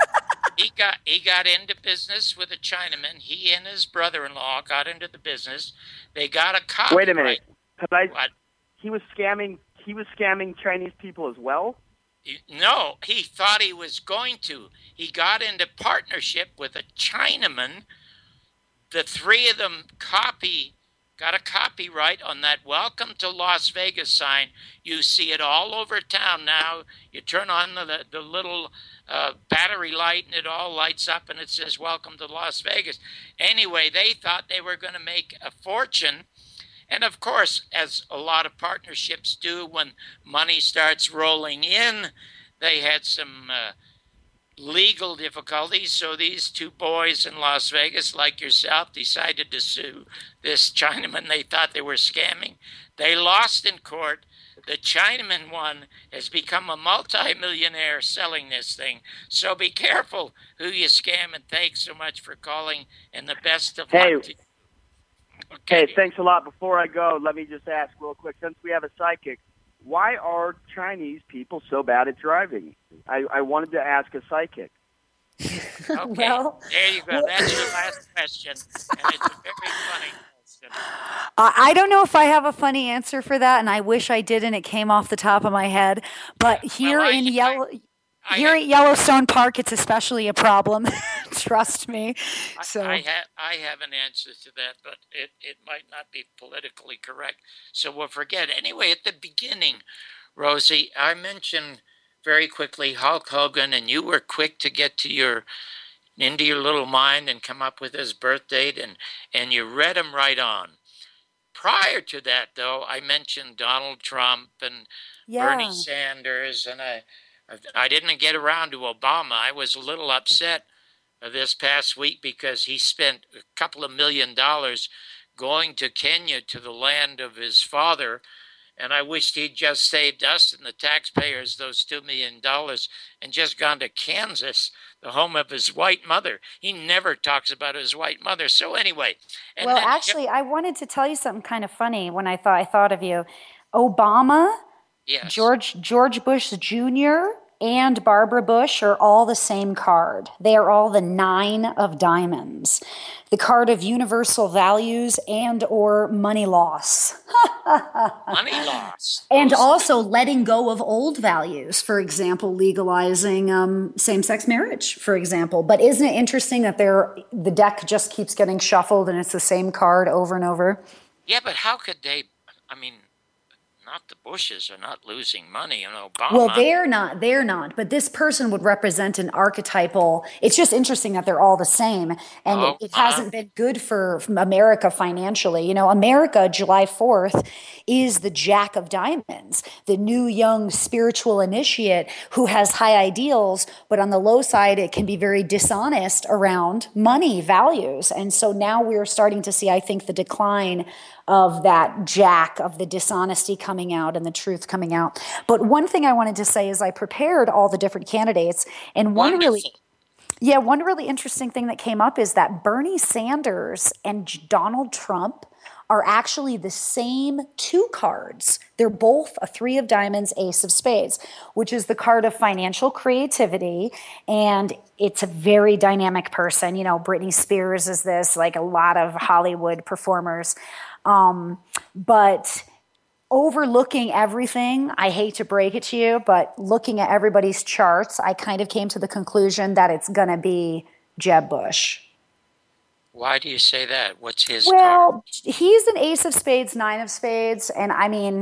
got into business with a Chinaman. He and his brother-in-law got into the business. They got a copyright. Wait a minute. What? He was scamming Chinese people as well? No, he thought he was going to. He got into partnership with a Chinaman. The three of them got a copyright on that Welcome to Las Vegas sign. You see it all over town now. You turn on the little battery light and it all lights up and it says Welcome to Las Vegas. Anyway, they thought they were going to make a fortune. And of course, as a lot of partnerships do, when money starts rolling in, they had some legal difficulties. So these two boys in Las Vegas, like yourself, decided to sue this Chinaman they thought they were scamming. They lost in court. The Chinaman one has become a multi-millionaire selling this thing. So be careful who you scam, and thanks so much for calling, and the best of luck to you. Okay. Hey, thanks a lot. Before I go, let me just ask real quick, since we have a psychic, why are Chinese people so bad at driving? I wanted to ask a psychic. Okay, Well, there you go. That's your last question, and it's a very funny question. I don't know if I have a funny answer for that, and I wish I did, and it came off the top of my head. But here Well, in Yellow... Here at Yellowstone Park, it's especially a problem. Trust me. So I have an answer to that, but it might not be politically correct. So we'll forget. Anyway, at the beginning, Rosie, I mentioned very quickly Hulk Hogan, and you were quick to get into your little mind and come up with his birth date, and you read him right on. Prior to that, though, I mentioned Donald Trump and Bernie Sanders, and I didn't get around to Obama. I was a little upset this past week because he spent a couple of $1 million going to Kenya, to the land of his father, and I wished he'd just saved us and the taxpayers those $2 million and just gone to Kansas, the home of his white mother. He never talks about his white mother. So anyway. Well, actually, I wanted to tell you something kind of funny when I thought of you. Obama, yes. George Bush Jr., and Barbara Bush are all the same card. They are all the 9 of diamonds, the card of universal values and or money loss. Money loss. And also letting go of old values, for example, legalizing same-sex marriage, for example. But isn't it interesting that the deck just keeps getting shuffled and it's the same card over and over? Yeah, but how could they, not the Bushes are not losing money, and Obama. Well, they're not. But this person would represent an archetypal. It's just interesting that they're all the same. And it hasn't been good for America financially. America, July 4th, is the Jack of Diamonds, the new young spiritual initiate who has high ideals, but on the low side, it can be very dishonest around money values. And so now we're starting to see, I think, the decline of that Jack, of the dishonesty coming out and the truth coming out. But one thing I wanted to say is I prepared all the different candidates, and one really interesting thing that came up is that Bernie Sanders and Donald Trump are actually the same 2 cards. They're both a 3 of diamonds, ace of spades, which is the card of financial creativity. And it's a very dynamic person. Britney Spears is this, like a lot of Hollywood performers. But overlooking everything, I hate to break it to you, but looking at everybody's charts, I kind of came to the conclusion that it's going to be Jeb Bush. Why do you say that? What's his card? Well, he's an ace of spades, 9 of spades, and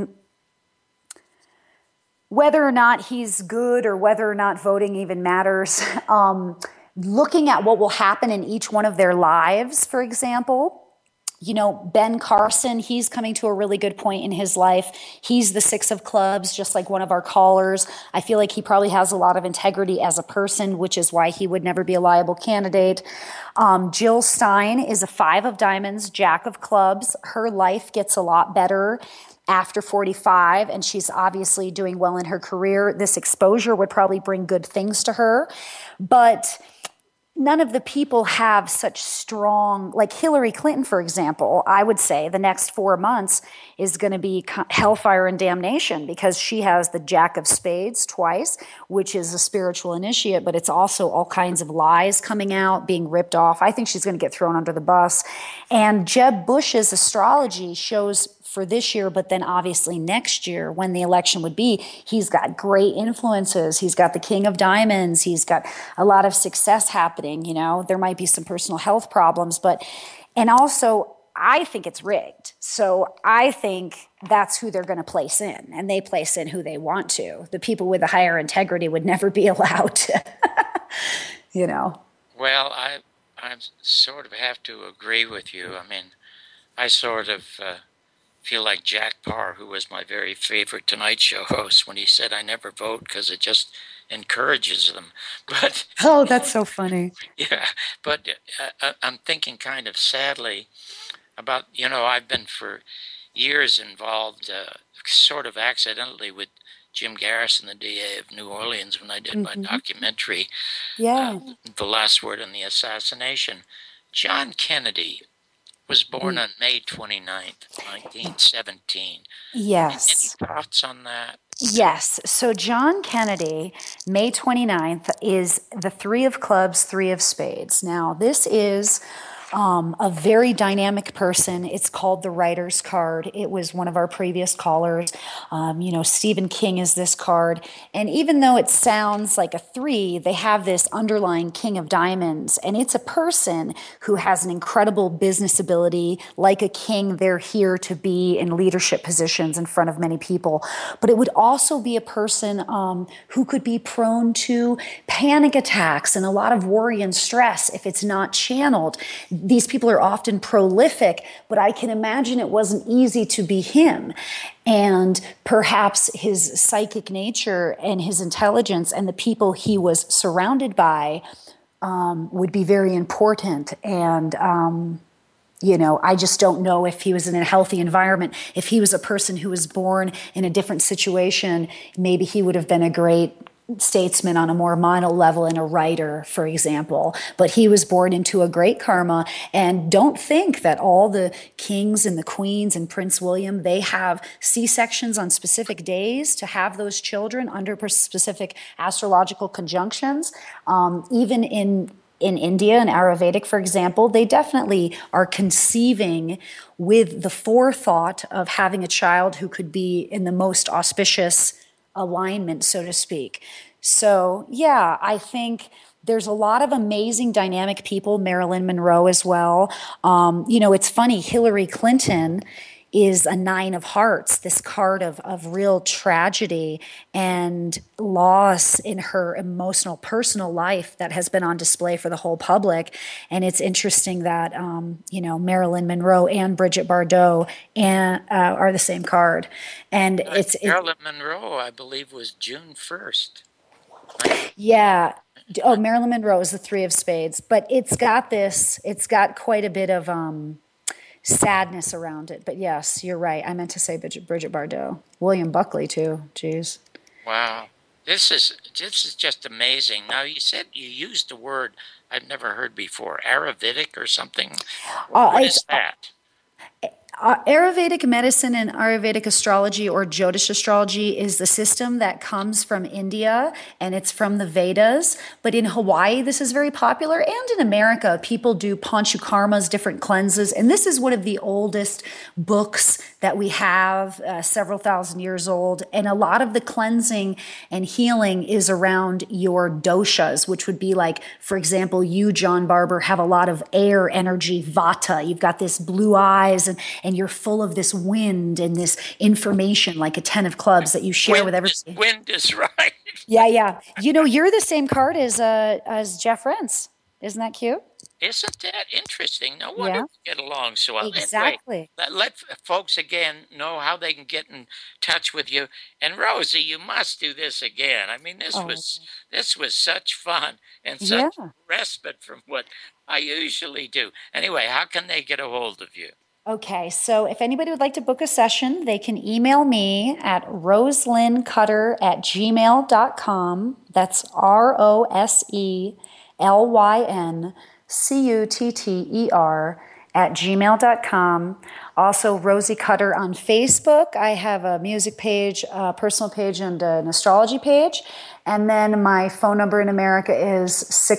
whether or not he's good or whether or not voting even matters, looking at what will happen in each one of their lives, for example, Ben Carson, he's coming to a really good point in his life. He's the 6 of clubs, just like one of our callers. I feel like he probably has a lot of integrity as a person, which is why he would never be a liable candidate. Jill Stein is a 5 of diamonds, Jack of clubs. Her life gets a lot better after 45, and she's obviously doing well in her career. This exposure would probably bring good things to her. But none of the people have such strong, like Hillary Clinton, for example, I would say the next 4 months is going to be hellfire and damnation because she has the Jack of Spades twice, which is a spiritual initiate, but it's also all kinds of lies coming out, being ripped off. I think she's going to get thrown under the bus. And Jeb Bush's astrology shows for this year, but then obviously next year when the election would be, he's got great influences. He's got the King of Diamonds. He's got a lot of success happening. There might be some personal health problems, and also I think it's rigged. So I think that's who they're going to place in, and they place in who they want to. The people with the higher integrity would never be allowed to, Well, I sort of have to agree with you. I sort of feel like Jack Paar, who was my very favorite Tonight Show host, when he said, "I never vote because it just encourages them." But oh, that's so funny. Yeah, but I'm thinking kind of sadly about, I've been for years involved sort of accidentally with Jim Garrison, the DA of New Orleans, when I did my documentary, The Last Word on the Assassination. John Kennedy was born on May 29th, 1917. Yes. Any thoughts on that? Yes. So John Kennedy, May 29th, is the 3 of clubs, 3 of spades. Now, this is a very dynamic person. It's called the writer's card. It was one of our previous callers. Stephen King is this card. And even though it sounds like a 3, they have this underlying King of Diamonds. And it's a person who has an incredible business ability. Like a king, they're here to be in leadership positions in front of many people. But it would also be a person who could be prone to panic attacks and a lot of worry and stress if it's not channeled. These people are often prolific, but I can imagine it wasn't easy to be him. And perhaps his psychic nature and his intelligence and the people he was surrounded by would be very important. And, I just don't know if he was in a healthy environment. If he was a person who was born in a different situation, maybe he would have been a great statesman on a more mono level and a writer, for example. But he was born into a great karma. And don't think that all the kings and the queens and Prince William, they have C-sections on specific days to have those children under specific astrological conjunctions. Even in India and Ayurvedic, for example, they definitely are conceiving with the forethought of having a child who could be in the most auspicious alignment, so to speak. So, yeah, I think there's a lot of amazing dynamic people, Marilyn Monroe as well. It's funny, Hillary Clinton is a 9 of hearts, this card of real tragedy and loss in her emotional, personal life that has been on display for the whole public. And it's interesting that, Marilyn Monroe and Bridget Bardot are the same card. And Marilyn Monroe, I believe, was June 1st. Yeah. Oh, Marilyn Monroe is the 3 of spades. But it's got quite a bit of sadness around it. But yes, you're right. I meant to say Bridget Bardot. William Buckley, too. Jeez. Wow. This is just amazing. Now, you said you used a word I've never heard before, Ayurvedic or something. What is that? Ayurvedic medicine and Ayurvedic astrology or Jyotish astrology is the system that comes from India, and it's from the Vedas. But in Hawaii, this is very popular. And in America, people do panchakarmas, different cleanses. And this is one of the oldest books that we have, several thousand years old. And a lot of the cleansing and healing is around your doshas, which would be like, for example, you, John Barber, have a lot of air energy, vata. You've got this blue eyes and you're full of this wind and this information, like a 10 of clubs that you share with everybody. Wind is right. Yeah. You're the same card as Jeff Rense. Isn't that cute? Isn't that interesting? No wonder we get along so well. Exactly. Anyway, let folks again know how they can get in touch with you. And Rosie, you must do this again. I mean, this was such fun and such respite from what I usually do. Anyway, how can they get a hold of you? Okay, so if anybody would like to book a session, they can email me at roselyncutter@gmail.com. That's ROSELYNCUTTER@gmail.com. Also, Rosie Cutter on Facebook. I have a music page, a personal page, and an astrology page. And then my phone number in America is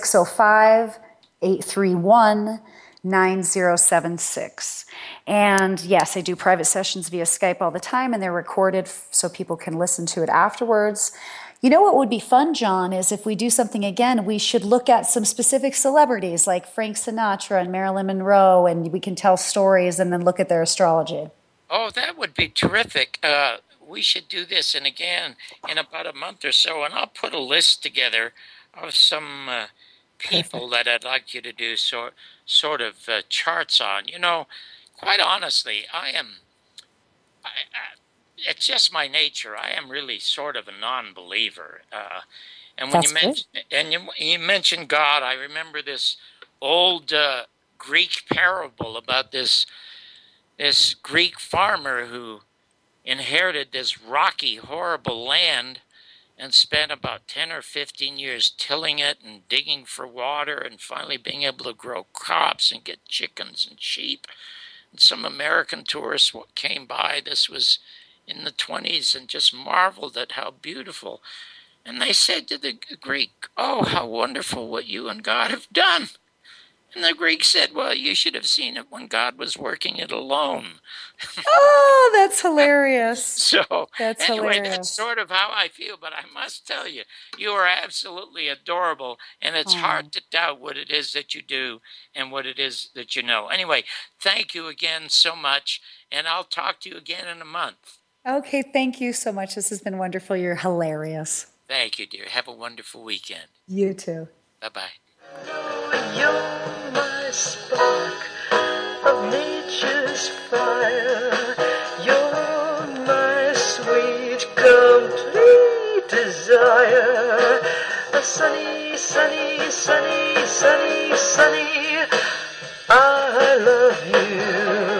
605-831-9076. And yes, I do private sessions via Skype all the time, and they're recorded so people can listen to it afterwards. You know what would be fun, John, is if we do something again, we should look at some specific celebrities like Frank Sinatra and Marilyn Monroe, and we can tell stories and then look at their astrology. Oh, that would be terrific. We should do this, and again, in about a month or so, and I'll put a list together of some people that I'd like you to do sort of charts on. Quite honestly, it's just my nature. I am really sort of a non-believer. And when you mentioned God, I remember this old Greek parable about this Greek farmer who inherited this rocky, horrible land and spent about 10 or 15 years tilling it and digging for water and finally being able to grow crops and get chickens and sheep. And some American tourists came by. This was in the 1920s and just marveled at how beautiful. And they said to the Greek, "Oh, how wonderful what you and God have done." And the Greeks said, well, you should have seen it when God was working it alone. Oh, that's hilarious. So That's anyway, hilarious. that's sort of how I feel. But I must tell you, you are absolutely adorable. And it's hard to doubt what it is that you do and what it is that you know. Anyway, thank you again so much. And I'll talk to you again in a month. Okay, thank you so much. This has been wonderful. You're hilarious. Thank you, dear. Have a wonderful weekend. You too. Bye-bye. You're my spark of nature's fire. You're my sweet, complete desire. A sunny, sunny, sunny, sunny, sunny. I love you.